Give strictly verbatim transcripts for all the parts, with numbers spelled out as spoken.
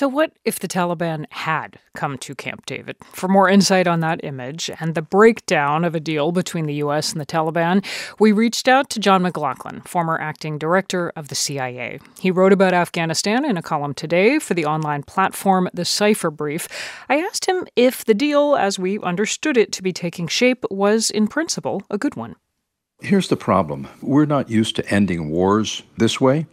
So, what if the Taliban had come to Camp David? For more insight on that image and the breakdown of a deal between the U S and the Taliban, we reached out to John McLaughlin, former acting director of the C I A. He wrote about Afghanistan in a column today for the online platform The Cipher Brief. I asked him if the deal, as we understood it to be taking shape, was in principle a good one. Here's the problem. We're not used to ending wars this way.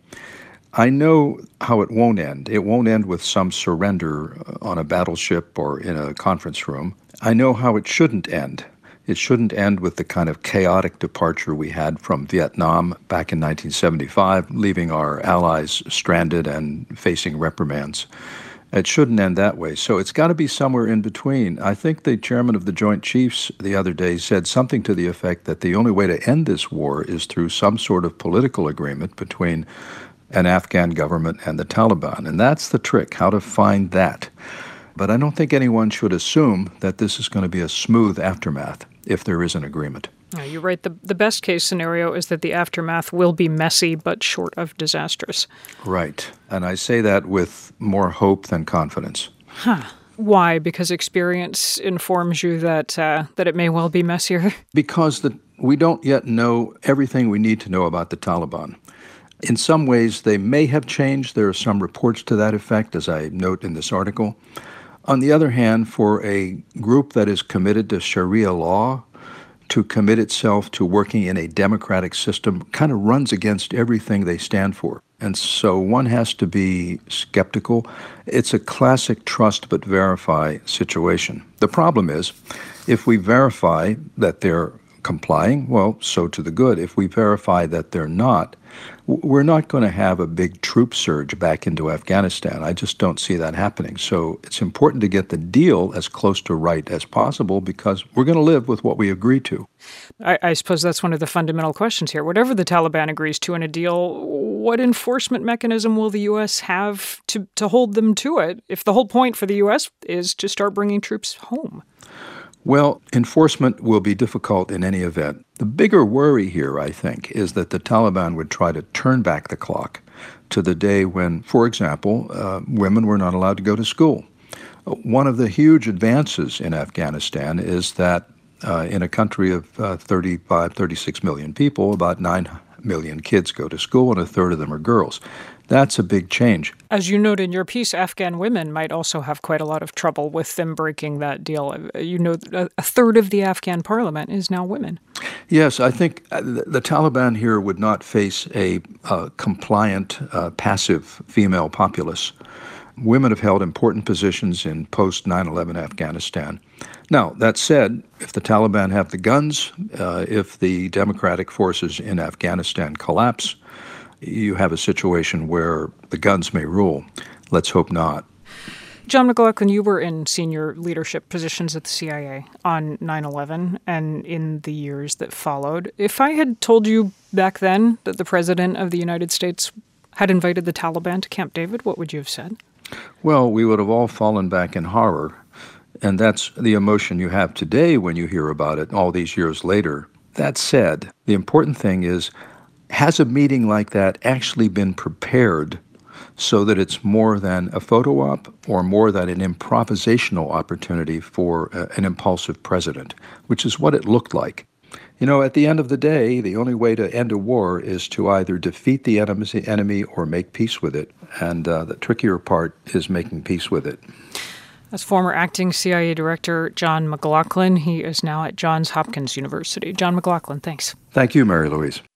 I know how it won't end. It won't end with some surrender on a battleship or in a conference room. I know how it shouldn't end. It shouldn't end with the kind of chaotic departure we had from Vietnam back in nineteen seventy-five, leaving our allies stranded and facing reprimands. It shouldn't end that way. So it's got to be somewhere in between. I think the chairman of the Joint Chiefs the other day said something to the effect that the only way to end this war is through some sort of political agreement between an Afghan government and the Taliban. And that's the trick, how to find that. But I don't think anyone should assume that this is going to be a smooth aftermath if there is an agreement. No, you're right. The, the best case scenario is that the aftermath will be messy but short of disastrous. Right. And I say that with more hope than confidence. Huh. Why? Because experience informs you that uh, that it may well be messier? Because the, we don't yet know everything we need to know about the Taliban. In some ways, they may have changed. There are some reports to that effect, as I note in this article. On the other hand, for a group that is committed to Sharia law, to commit itself to working in a democratic system kind of runs against everything they stand for. And so one has to be skeptical. It's a classic trust but verify situation. The problem is, if we verify that they're complying, well, so to the good. If we verify that they're not, we're not going to have a big troop surge back into Afghanistan. I just don't see that happening. So it's important to get the deal as close to right as possible because we're going to live with what we agree to. I, I suppose that's one of the fundamental questions here. Whatever the Taliban agrees to in a deal, what enforcement mechanism will the U S have to, to hold them to it if the whole point for the U S is to start bringing troops home? Well, enforcement will be difficult in any event. The bigger worry here, I think, is that the Taliban would try to turn back the clock to the day when, for example, uh, women were not allowed to go to school. One of the huge advances in Afghanistan is that uh, in a country of uh, thirty-five, thirty-six million people, about nine million kids go to school and a third of them are girls. That's a big change. As you note in your piece, Afghan women might also have quite a lot of trouble with them breaking that deal. You know, a third of the Afghan parliament is now women. Yes, I think the Taliban here would not face a uh, compliant, uh, passive female populace. Women have held important positions in post nine eleven Afghanistan. Now, that said, if the Taliban have the guns, uh, if the democratic forces in Afghanistan collapse, you have a situation where the guns may rule. Let's hope not. John McLaughlin, you were in senior leadership positions at the C I A on nine eleven and in the years that followed. If I had told you back then that the President of the United States had invited the Taliban to Camp David, what would you have said? Well, we would have all fallen back in horror. And that's the emotion you have today when you hear about it all these years later. That said, the important thing is, has a meeting like that actually been prepared so that it's more than a photo op or more than an improvisational opportunity for uh, an impulsive president, which is what it looked like. You know, at the end of the day, the only way to end a war is to either defeat the enemy or make peace with it. And uh, the trickier part is making peace with it. That's former acting C I A Director John McLaughlin. He is now at Johns Hopkins University. John McLaughlin, thanks. Thank you, Mary Louise.